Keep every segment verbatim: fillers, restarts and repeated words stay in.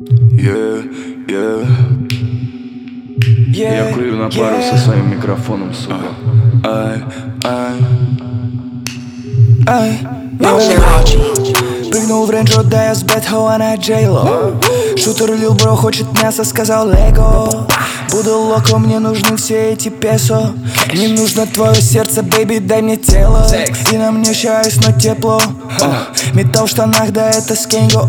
Yeah, yeah. Я курю на пару со своим микрофоном, сука. Ай, ай, ай. Прыгнул в рейндж, да я с Бэтхо, а на Джейло. Шутер лил, бро, хочет мясо, сказал Лего. Буду локо, мне нужны все эти песо. Не нужно твое сердце, бэйби, дай мне тело. И на мне счастье, но тепло. Металл в штанах, да это скенго.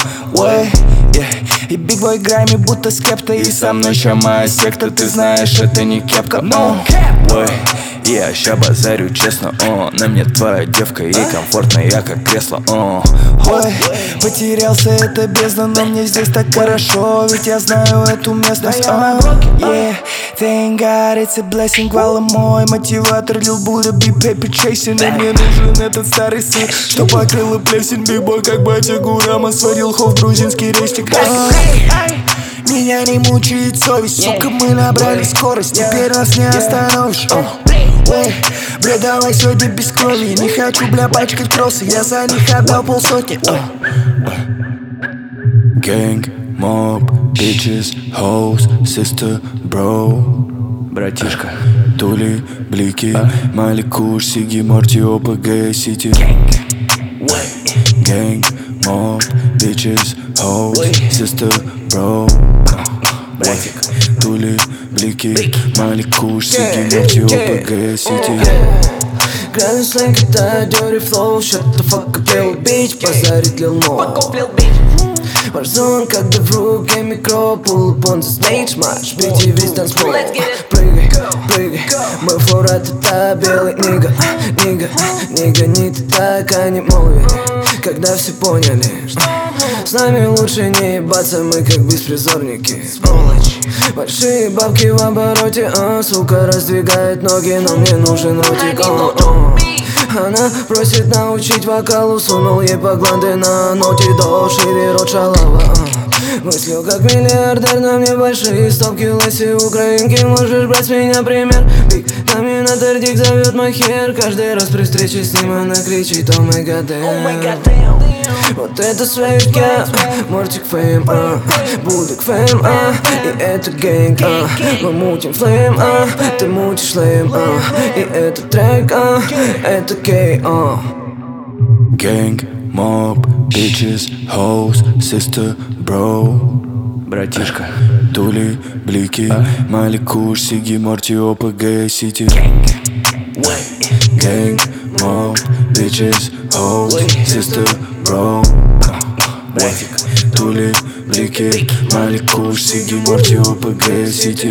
И биг бой грайми, будто скепта. И со мной ща моя секта, ты знаешь, это не кепка. Ой, я ща базарю честно, о, на мне твоя девка и комфортно, я как кресло, о. Ой, потерялся, это бездна, но мне здесь так хорошо, ведь я знаю эту местность, о. Yeah, thank God, it's a blessing, вала мой мотиватор, Lil Buddha, be paper chasing. И мне нужен этот старый сын, что покрыл плесень, бибой, как батя Гурама сварил хов грузинский рестик. Меня не мучает совесть, сука, мы набрали скорость, теперь нас не остановишь. Ой, бля, давай сегодня без крови. Не хочу, бля, пачкать кроссы, я за них отдал полсотни. Gang, mob, bitches, hoes, sister, bro. Братишка, тули, блики, Маликуш, Сиги, Морти, ОПГ, Сити. Gang, mob, bitches, hoes, sister, bro. Братик, тули, блики, Маликуш, Сиги, Морти, ОПГ, Сити. Грязный сленг, это dirty flow. Shut the fuck up, little bitch, базарит Lil Mo. Warzone, когда в руке микро, pull up on the stage, марш, бейте весь танцпол. Прыгай, прыгай, мой флоу ратата, белый нига, нига, нига, не ты так, а не мой. Когда все поняли, с нами лучше не ебаться, мы как беспризорники. Большие бабки в обороте, а, сука раздвигает ноги, но мне нужен ротик, о, о. Она просит научить вокалу, сунул ей по гланды на ноте до шире рот шалава. Мыслю как миллиардер, на мне большие стопки, лоси украинки, можешь брать с меня пример. Биг, на меня на дердик зовет мой хер, каждый раз при встрече с ним она кричит о май гадэм. Вот это свейк, я, Мортик фейм, а, Будок фейм, а, и это гэнг, а, мы мутим флейм, а, ты мутишь лейм, а, и это трек, а, это кей, а. Gang, mob, bitches, hoes, sister, bro. Братишка, тули, блики, Маликуш, Сиги, Морти, ОПГ, Сити. Gang, mob, bitches, hoes, sister, bro. Братик, тули, блики, Маликуш, Сиги, Морти, ОПГ, Сити.